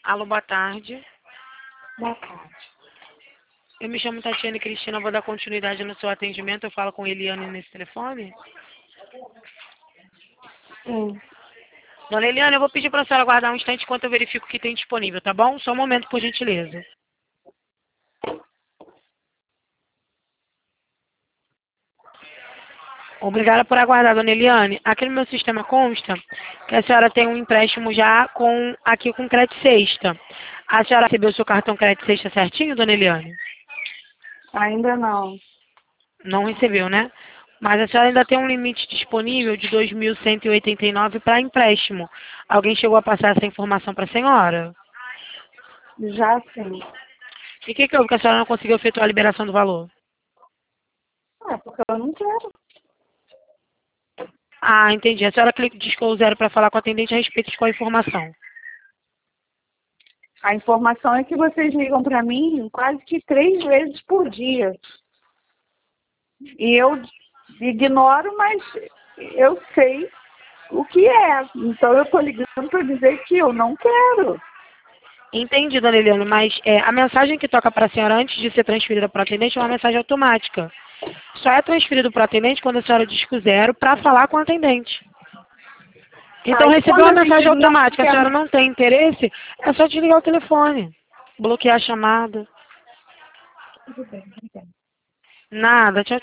Alô, boa tarde. Boa tarde. Eu me chamo Tatiane Cristina, vou dar continuidade no seu atendimento. Eu falo com Eliane nesse telefone. Sim. Dona Eliane, eu vou pedir para a senhora aguardar um instante enquanto eu verifico o que tem disponível, tá bom? Só um momento, por gentileza. Obrigada por aguardar, dona Eliane. Aqui no meu sistema consta que a senhora tem um empréstimo já aqui com crédito sexta. A senhora recebeu o seu cartão crédito sexta certinho, dona Eliane? Ainda não. Não recebeu, né? Mas a senhora ainda tem um limite disponível de 2.189 para empréstimo. Alguém chegou a passar essa informação para a senhora? Já sim. E o que houve que a senhora não conseguiu efetuar a liberação do valor? Porque eu não quero. Ah, entendi. A senhora discou o zero para falar com o atendente a respeito de qual informação? A informação é que vocês ligam para mim quase que 3 vezes por dia. E eu ignoro, mas eu sei o que é. Então eu estou ligando para dizer que eu não quero. Entendi, dona Eliane, mas a mensagem que toca para a senhora antes de ser transferida para o atendente é uma mensagem automática. Só é transferido para o atendente quando a senhora disca o zero para falar com o atendente. Então, E recebeu quando uma a gente mensagem não automática, a quer. senhora não tem interesse, é só desligar o telefone, bloquear a chamada. Tudo bem, obrigada. Nada, tchau,